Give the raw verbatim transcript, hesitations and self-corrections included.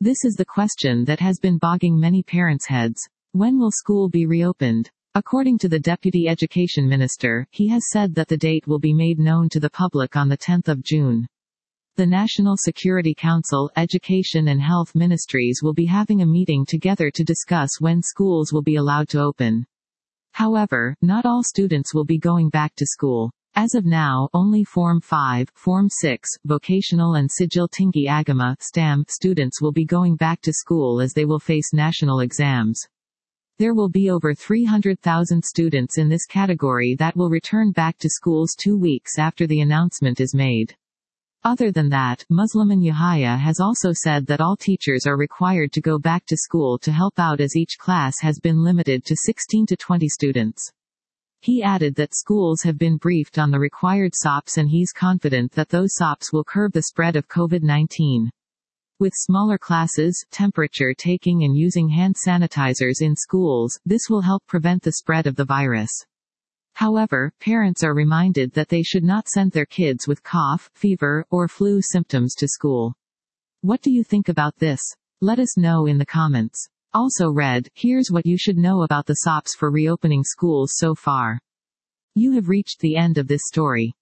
This is the question that has been bogging many parents' heads. When will school be reopened? According to the Deputy Education Minister, he has said that the date will be made known to the public on the tenth of June. The National Security Council, Education and Health Ministries will be having a meeting together to discuss when schools will be allowed to open. However, not all students will be going back to school. As of now, only Form five, Form six, Vocational and Sigil Tinggi Agama (S T A M) students will be going back to school as they will face national exams. There will be over three hundred thousand students in this category that will return back to schools two weeks after the announcement is made. Other than that, Musliman Yahya has also said that all teachers are required to go back to school to help out as each class has been limited to sixteen to twenty students. He added that schools have been briefed on the required S O Ps and he's confident that those S O Ps will curb the spread of COVID nineteen. With smaller classes, temperature taking and using hand sanitizers in schools, this will help prevent the spread of the virus. However, parents are reminded that they should not send their kids with cough, fever, or flu symptoms to school. What do you think about this? Let us know in the comments. Also read, here's what you should know about the S O Ps for reopening schools so far. You have reached the end of this story.